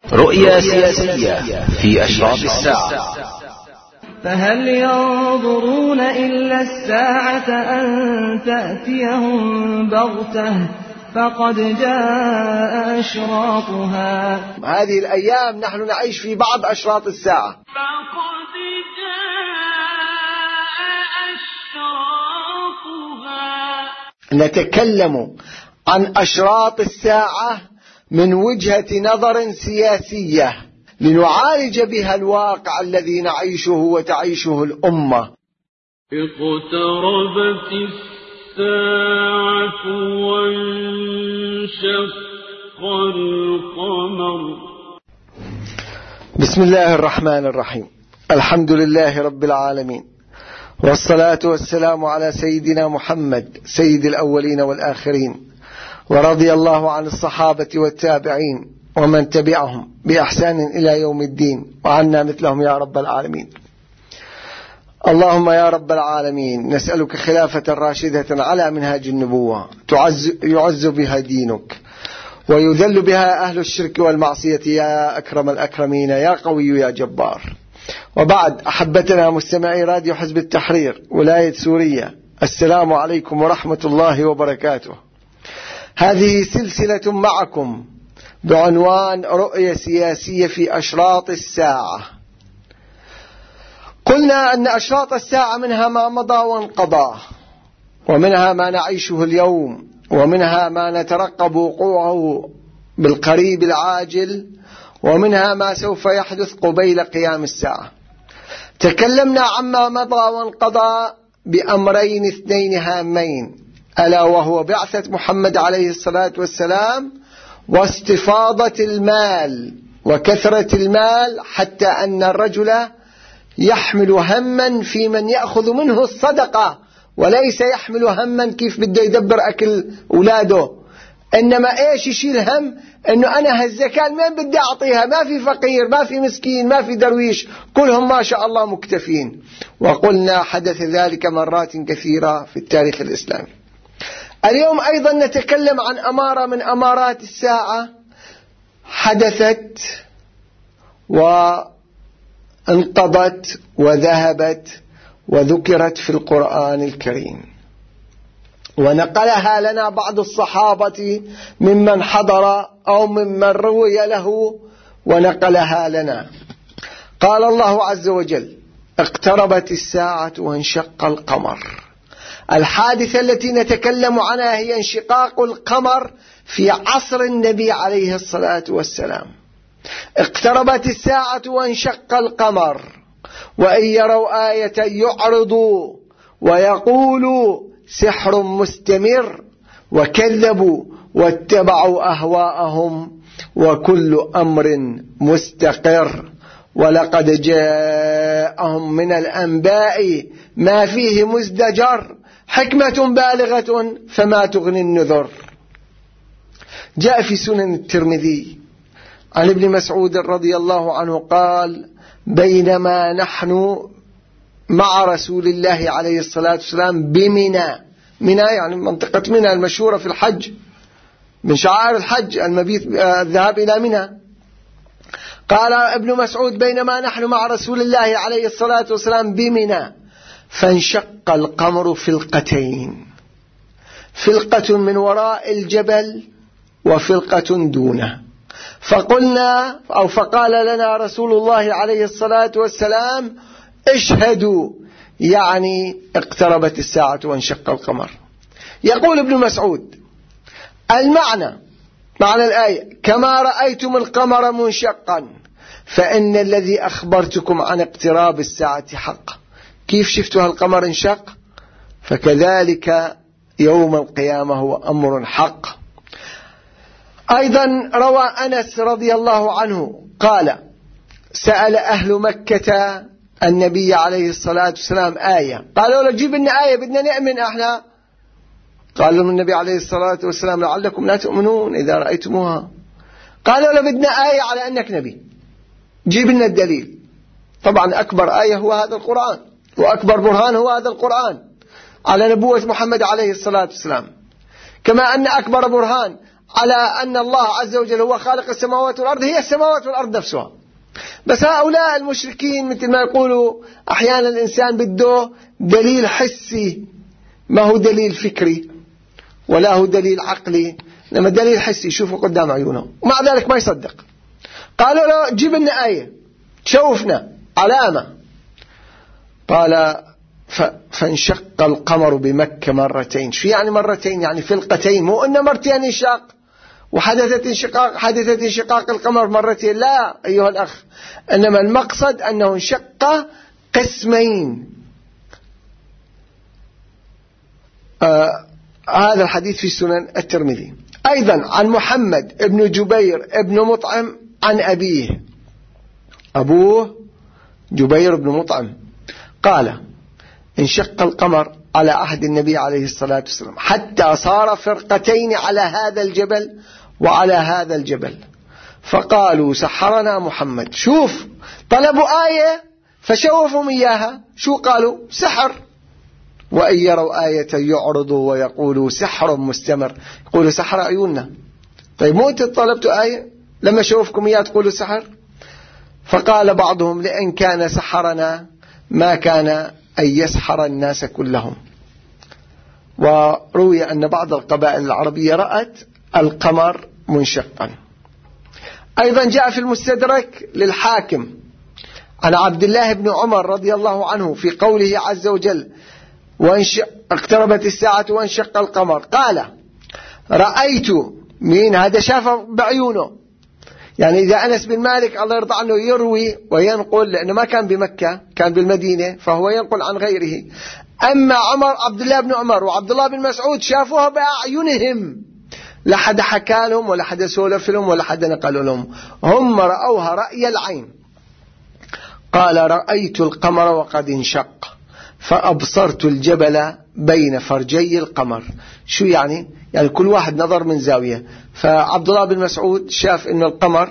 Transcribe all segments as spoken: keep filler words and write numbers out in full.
رؤيا سياسية في أشراط الساعة. فهل ينظرون إلا الساعة أن تأتيهم بغتة فقد جاء أشراطها. هذه الأيام نحن نعيش في بعض أشراط الساعة. فقد جاء أشراطها. نتكلم عن أشراط الساعة من وجهة نظر سياسية لنعالج بها الواقع الذي نعيشه وتعيشه الأمة. اقتربت الساعة وانشق القمر. بسم الله الرحمن الرحيم. الحمد لله رب العالمين، والصلاة والسلام على سيدنا محمد سيد الأولين والآخرين، ورضي الله عن الصحابة والتابعين ومن تبعهم بإحسان إلى يوم الدين، وعنا مثلهم يا رب العالمين. اللهم يا رب العالمين نسألك خلافة راشدة على منهاج النبوة تعز يعز بها دينك ويذل بها أهل الشرك والمعصية يا أكرم الأكرمين يا قوي يا جبار. وبعد، أحبتنا مستمعي راديو حزب التحرير ولاية سوريا، السلام عليكم ورحمة الله وبركاته. هذه سلسلة معكم بعنوان رؤية سياسية في أشراط الساعة. قلنا أن أشراط الساعة منها ما مضى وانقضى، ومنها ما نعيشه اليوم، ومنها ما نترقب وقوعه بالقريب العاجل، ومنها ما سوف يحدث قبيل قيام الساعة. تكلمنا عما مضى وانقضى بأمرين اثنين هامين، ألا وهو بعثة محمد عليه الصلاة والسلام واستفاضة المال وكثرة المال، حتى أن الرجل يحمل هما في من يأخذ منه الصدقة، وليس يحمل هما كيف بده يدبر أكل أولاده، إنما إيش يشيل هم إنه أنا هالزكاة من بدي أعطيها، ما في فقير ما في مسكين ما في درويش، كلهم ما شاء الله مكتفين. وقلنا حدث ذلك مرات كثيرة في التاريخ الإسلامي. اليوم أيضا نتكلم عن أمارة من أمارات الساعة حدثت وانقضت وذهبت وذكرت في القرآن الكريم، ونقلها لنا بعض الصحابة ممن حضر أو ممن روي له ونقلها لنا. قال الله عز وجل: اقتربت الساعة وانشق القمر. الحادثة التي نتكلم عنها هي انشقاق القمر في عصر النبي عليه الصلاة والسلام. اقتربت الساعة وانشق القمر، وإن يروا آية يعرضوا ويقولوا سحر مستمر، وكذبوا واتبعوا أهواءهم وكل أمر مستقر، ولقد جاءهم من الأنباء ما فيه مزدجر، حكمة بالغة فما تغني النذر. جاء في سنن الترمذي عن ابن مسعود رضي الله عنه قال: بينما نحن مع رسول الله عليه الصلاة والسلام بمنى، منى يعني منطقة منى المشهورة في الحج، من شعائر الحج المبيت الذهاب إلى منى. قال ابن مسعود: بينما نحن مع رسول الله عليه الصلاة والسلام بمنى فانشق القمر فلقتين، فلقة من وراء الجبل وفلقة دونه، فقلنا أو فقال لنا رسول الله عليه الصلاة والسلام: اشهدوا، يعني اقتربت الساعة وانشق القمر. يقول ابن مسعود: المعنى معنى الآية: كما رأيتم القمر منشقا فإن الذي أخبرتكم عن اقتراب الساعة حق. كيف شفتوا القمر انشق؟ فكذلك يوم القيامة هو أمر حق. أيضا روى أنس رضي الله عنه قال: سأل أهل مكة النبي عليه الصلاة والسلام آية، قالوا له: جيب لنا آية بدنا نؤمن احنا. قال لهم النبي عليه الصلاة والسلام: لعلكم لا تؤمنون إذا رأيتموها. قالوا له: بدنا آية على أنك نبي، جيب لنا الدليل. طبعا أكبر آية هو هذا القرآن، وأكبر برهان هو هذا القرآن على نبوة محمد عليه الصلاة والسلام، كما أن أكبر برهان على أن الله عز وجل هو خالق السماوات والأرض هي السماوات والأرض نفسها. بس هؤلاء المشركين مثل ما يقولوا أحيانا الإنسان بده دليل حسي، ما هو دليل فكري ولا هو دليل عقلي، لما دليل حسي يشوفه قدام عيونه ومع ذلك ما يصدق. قالوا له جيب لنا آية شوفنا علامة. قال فانشق القمر بمكة مرتين. شو يعني مرتين؟ يعني فلقتين، مو إن مرتين انشق وحدثت انشقاق حدثت انشقاق القمر مرتين، لا أيها الأخ، إنما المقصد أنه انشق قسمين. آه هذا الحديث في سنن الترمذي. أيضا عن محمد ابن جبير ابن مطعم عن أبيه، أبوه جبير بن مطعم قال انشق القمر على عهد النبي عليه الصلاة والسلام حتى صار فرقتين على هذا الجبل وعلى هذا الجبل، فقالوا سحرنا محمد. شوف طلبوا آية فشوفهم إياها، شو قالوا؟ سحر. وإن يروا آية يعرضوا ويقولوا سحر مستمر، يقولوا سحر عيوننا. طيب مو أنت طلبتوا آية لما شوفكم إياه تقولوا سحر؟ فقال بعضهم لأن كان سحرنا ما كان أن يسحر الناس كلهم. وروي أن بعض القبائل العربية رأت القمر منشقا. أيضا جاء في المستدرك للحاكم عن عبد الله بن عمر رضي الله عنه في قوله عز وجل اقتربت الساعة وانشق القمر، قال رأيت، مين هذا؟ شافه بعيونه. يعني إذا أنس بن مالك الله يرضى عنه يروي وينقل، لأنه ما كان بمكة كان بالمدينة فهو ينقل عن غيره. أما عمر عبد الله بن عمر وعبد الله بن مسعود شافوها بأعينهم، لا حدا حكى لهم ولا حدا سولف لهم ولا حدا نقل لهم، هم رأوها رأي العين. قال رأيت القمر وقد انشق فأبصرت الجبل بين فرجي القمر. شو يعني؟ يعني كل واحد نظر من زاوية. فعبد الله بن مسعود شاف إن القمر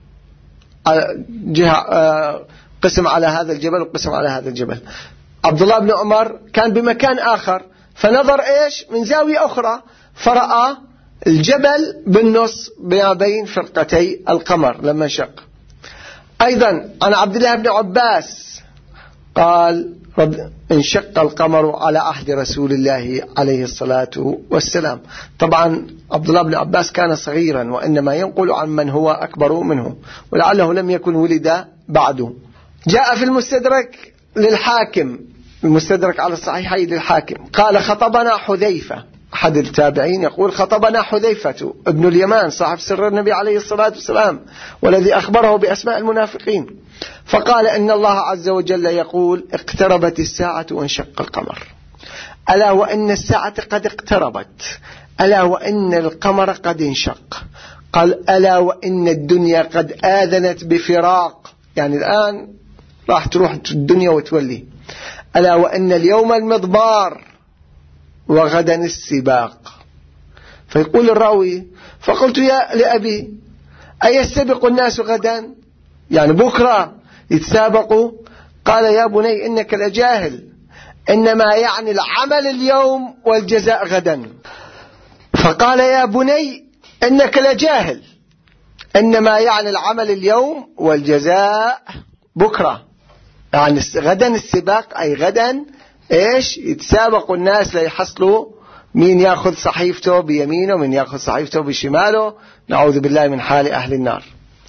جهة قسم على هذا الجبل وقسم على هذا الجبل. عبد الله بن عمر كان بمكان آخر فنظر إيش من زاوية أخرى فرأى الجبل بالنص بين فرقتي القمر لما انشق. أيضا عن عبد الله بن عباس قال انشق القمر على عهد رسول الله عليه الصلاة والسلام. طبعا عبد الله بن عباس كان صغيرا وإنما ينقل عن من هو أكبر منه ولعله لم يكن ولد بعده. جاء في المستدرك للحاكم، المستدرك على الصحيحين للحاكم، قال خطبنا حذيفة، أحد التابعين يقول خطبنا حذيفة ابن اليمان صاحب سر النبي عليه الصلاة والسلام والذي أخبره بأسماء المنافقين، فقال إن الله عز وجل يقول اقتربت الساعة وانشق القمر، ألا وإن الساعة قد اقتربت، ألا وإن القمر قد انشق، قال ألا وإن الدنيا قد آذنت بفراق، يعني الآن راح تروح الدنيا وتولي، ألا وإن اليوم المضبار وغدا السباق. فيقول الراوي فقلت يا لأبي أيستبق الناس غدا، يعني بكرة يتسابقوا؟ قال يا بني إنك لجاهل، إنما يعني العمل اليوم والجزاء غدا. فقال يا بني إنك لجاهل، إنما يعني العمل اليوم والجزاء بكرة، يعني غدا السباق أي غدا إيش يتسابق الناس ليحصلوا مين يأخذ صحيفته بيمينه ومين يأخذ صحيفته بشماله، نعوذ بالله من حال أهل النار.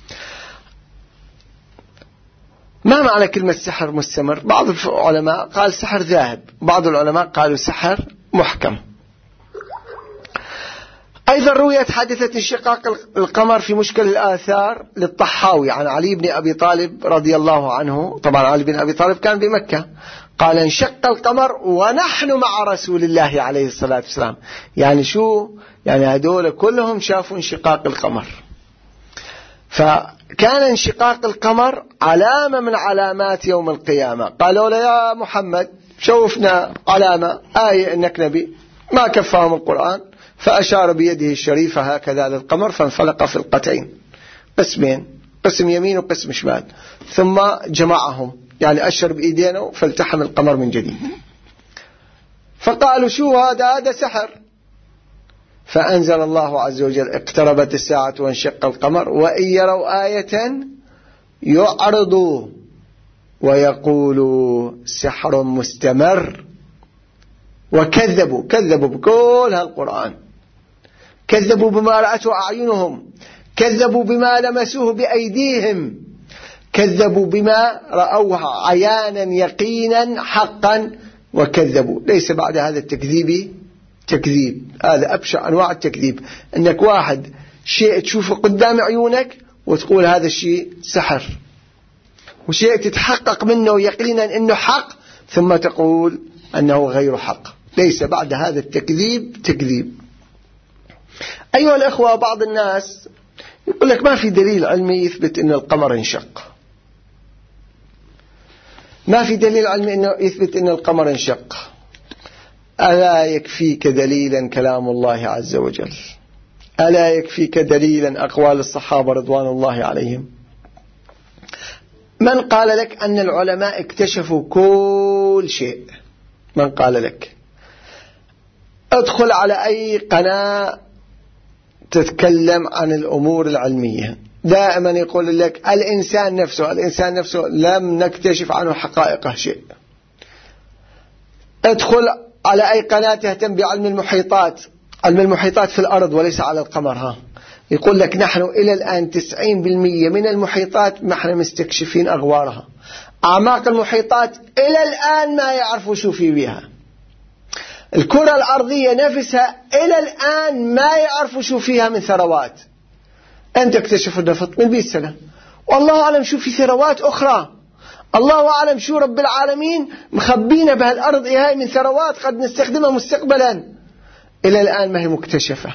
ما معنى كلمة سحر مستمر؟ بعض العلماء قال سحر ذاهب، بعض العلماء قالوا سحر محكم. أيضا رويت حادثة انشقاق القمر في مشكل الآثار للطحاوي عن علي بن أبي طالب رضي الله عنه. طبعا علي بن أبي طالب كان بمكة، قال انشق القمر ونحن مع رسول الله عليه الصلاة والسلام. يعني شو؟ يعني هدول كلهم شافوا انشقاق القمر. فكان انشقاق القمر علامة من علامات يوم القيامة. قالوا له يا محمد شوفنا علامة آية إنك نبي، ما كفاهم القرآن، فأشار بيده الشريفة هكذا للقمر فانفلق فلقتين، قسمين، قسم يمين وقسم شمال، ثم جمعهم، يعني أشر بإيدينه فالتحم القمر من جديد. فقالوا شو هذا؟ هذا سحر. فأنزل الله عز وجل اقتربت الساعة وانشق القمر وإن يروا آية يعرضوا ويقولوا سحر مستمر وكذبوا كذبوا بكل هالقرآن، كذبوا بما رأته أعينهم، كذبوا بما لمسوه بأيديهم، كذبوا بما رأوها عيانا يقينا حقا وكذبوا. ليس بعد هذا التكذيب تكذيب، هذا أبشع أنواع التكذيب، أنك واحد شيء تشوفه قدام عيونك وتقول هذا الشيء سحر، وشيء تتحقق منه يقينا أنه حق ثم تقول أنه غير حق. ليس بعد هذا التكذيب تكذيب. أيها الأخوة، بعض الناس يقول لك ما في دليل علمي يثبت أن القمر انشق، ما في دليل علمي أنه يثبت أن القمر انشق. ألا يكفيك دليلا كلام الله عز وجل؟ ألا يكفيك دليلا أقوال الصحابة رضوان الله عليهم؟ من قال لك أن العلماء اكتشفوا كل شيء؟ من قال لك؟ ادخل على أي قناة تتكلم عن الأمور العلمية، دائما يقول لك الإنسان نفسه الإنسان نفسه لم نكتشف عنه حقائقه شيء. ادخل على أي قناة تهتم بعلم المحيطات، علم المحيطات في الأرض وليس على القمر، ها يقول لك نحن إلى الآن تسعين بالمئة من المحيطات نحن مستكشفين أغوارها. أعماق المحيطات إلى الآن ما يعرفوا شو في بها. الكرة الأرضية نفسها إلى الآن ما يعرفوا شو فيها من ثروات. أنت اكتشفوا النفط من مئة سنة، والله أعلم شو في ثروات أخرى، الله أعلم شو رب العالمين مخبينا بهالأرض هاي من ثروات قد نستخدمها مستقبلا. إلى الآن ما هي مكتشفة.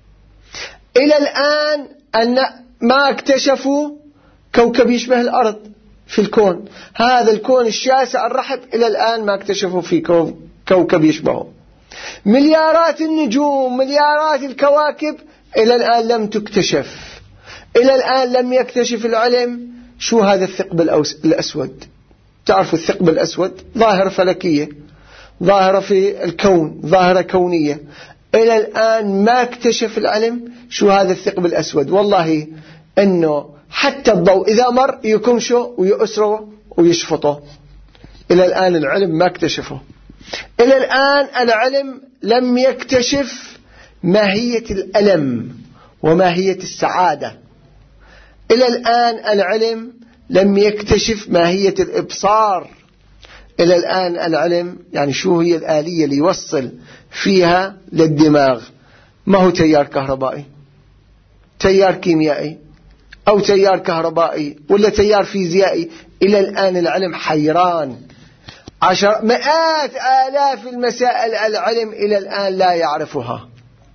إلى الآن أن ما اكتشفوا كوكب يشبه الأرض في الكون، هذا الكون الشاسع الرحب إلى الآن ما اكتشفوا في كوكب يشبهه. مليارات النجوم، مليارات الكواكب إلى الآن لم تكتشف. إلى الآن لم يكتشف العلم شو هذا الثقب الأسود. تعرفوا الثقب الأسود ظاهرة فلكية، ظاهرة في الكون، ظاهرة كونية. إلى الآن ما اكتشف العلم شو هذا الثقب الأسود. والله أنه حتى الضوء إذا مر يكمشه ويأسره ويشفطه. إلى الآن العلم ما اكتشفه. إلى الآن العلم لم يكتشف ماهية الألم وماهية السعادة. إلى الآن العلم لم يكتشف ماهية الإبصار. إلى الآن العلم يعني شو هي الآلية اللي يوصل فيها للدماغ، ما هو تيار كهربائي، تيار كيميائي أو تيار كهربائي ولا تيار فيزيائي. إلى الآن العلم حيران. عشر مئات آلاف المسائل العلم إلى الآن لا يعرفها.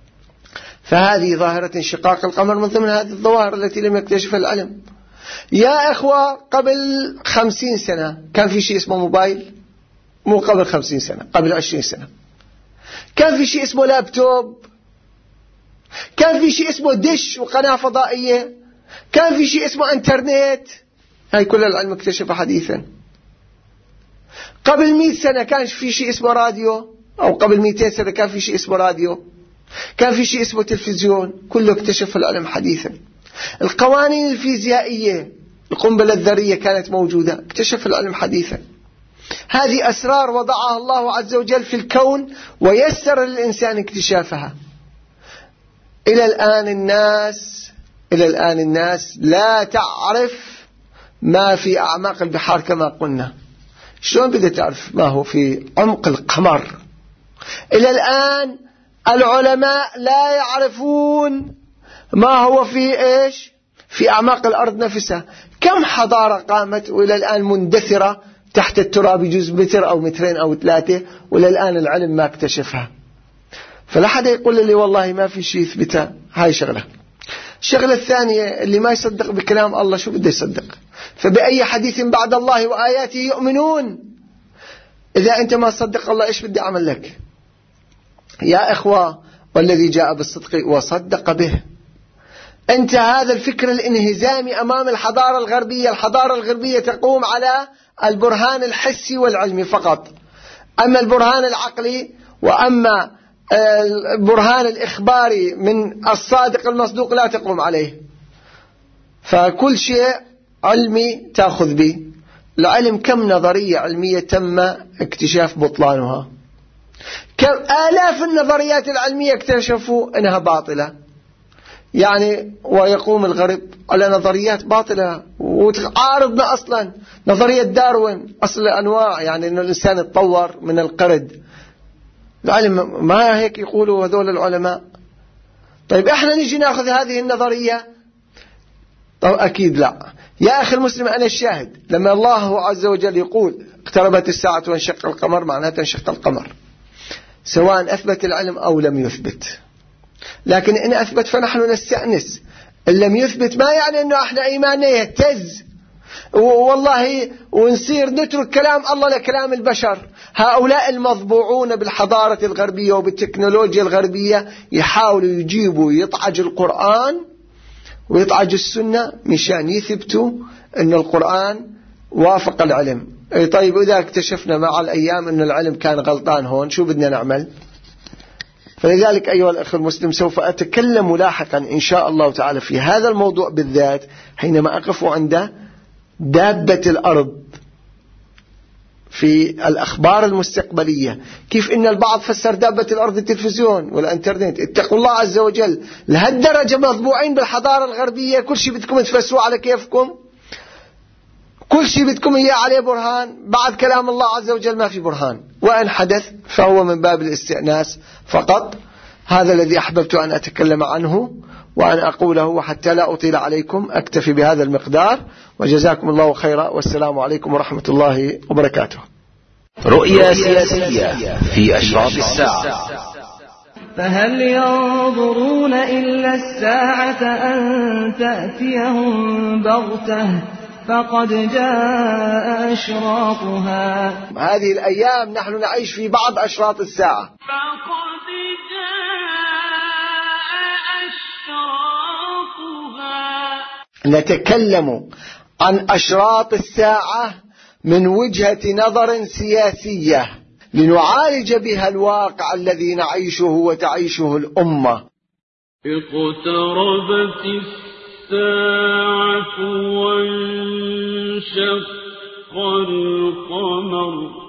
فهذه ظاهرة انشقاق القمر من ضمن هذه الظواهر التي لم يكتشفها العلم. يا إخوة، قبل خمسين سنة كان في شيء اسمه موبايل؟ مو قبل خمسين سنة، قبل عشرين سنة كان في شيء اسمه لابتوب، كان في شيء اسمه دش وقناة فضائية، كان في شيء اسمه انترنت. هاي كل العلم اكتشفها حديثا. قبل مئة سنة كان في شيء اسمه راديو، أو قبل مئتين سنة كان في شيء اسمه راديو، كان في شيء اسمه تلفزيون. كله اكتشف العلم حديثا. القوانين الفيزيائية، القنبلة الذرية كانت موجودة، اكتشف العلم حديثا. هذه أسرار وضعها الله عز وجل في الكون ويسر للإنسان اكتشافها. إلى الآن الناس إلى الآن الناس لا تعرف ما في أعماق البحار كما قلنا. شلون بدها تعرف ما هو في عمق القمر؟ إلى الآن العلماء لا يعرفون ما هو في إيش في أعماق الأرض نفسها. كم حضارة قامت وإلى الآن مندثرة تحت التراب يجوز متر أو مترين أو ثلاثة، وإلى الآن العلم ما اكتشفها. فلا حدا يقول لي والله ما في شيء يثبتها. هاي شغلة. الشغلة الثانية، اللي ما يصدق بكلام الله شو بده يصدق؟ فبأي حديث بعد الله وآياته يؤمنون؟ إذا أنت ما تصدق الله إيش بدي أعمل لك؟ يا إخوة، والذي جاء بالصدق وصدق به. أنت هذا الفكر الانهزامي أمام الحضارة الغربية. الحضارة الغربية تقوم على البرهان الحسي والعلمي فقط، أما البرهان العقلي وأما البرهان الإخباري من الصادق المصدوق لا تقوم عليه. فكل شيء علمي تأخذ به. العلم كم نظرية علمية تم اكتشاف بطلانها، كم آلاف النظريات العلمية اكتشفوا أنها باطلة. يعني ويقوم الغرب على نظريات باطلة وتعارضنا أصلا. نظرية داروين أصل الأنواع، يعني أن الإنسان يتطور من القرد. العلم ما هيك يقولوا هذول العلماء. طيب احنا نجي ناخذ هذه النظرية؟ طيب أكيد لا. يا أخي المسلم، أنا الشاهد لما الله عز وجل يقول اقتربت الساعة وانشق القمر، معناتها انشق القمر، سواء أثبت العلم أو لم يثبت. لكن إن أثبت فنحن نستأنس، إن لم يثبت ما يعني أنه احنا إيماننا يهتز والله ونصير نترك كلام الله لكلام البشر. هؤلاء المضبوعون بالحضارة الغربية وبالتكنولوجيا الغربية يحاولوا يجيبوا يطعج القرآن ويطعج السنة مشان يثبتوا أن القرآن وافق العلم. طيب إذا اكتشفنا مع الأيام أن العلم كان غلطان هون، شو بدنا نعمل؟ فلذلك أيها الأخ المسلم سوف أتكلم لاحقا إن شاء الله تعالى في هذا الموضوع بالذات حينما أقف عند دابة الأرض في الأخبار المستقبلية. كيف إن البعض فسر دابة الأرض التلفزيون والإنترنت. اتقوا الله عز وجل، لهالدرجة مطبوعين بالحضارة الغربية كل شيء بدكم تفسروه على كيفكم، كل شيء بدكم إياه عليه برهان. بعد كلام الله عز وجل ما في برهان، وإن حدث فهو من باب الاستئناس فقط. هذا الذي أحببت أن أتكلم عنه وأن أقوله، وحتى لا أطيل عليكم أكتفي بهذا المقدار، وجزاكم الله خيرا، والسلام عليكم ورحمة الله وبركاته. رؤيا سياسية في أشراط الساعة. فهل ينظرون إلا الساعة أن تأتيهم بغتة فقد جاء أشراطها. هذه الأيام نحن نعيش في بعض أشراط الساعة. فقد نتكلم عن أشراط الساعة من وجهة نظر سياسية لنعالج بها الواقع الذي نعيشه وتعيشه الأمة. اقتربت الساعة وانشق القمر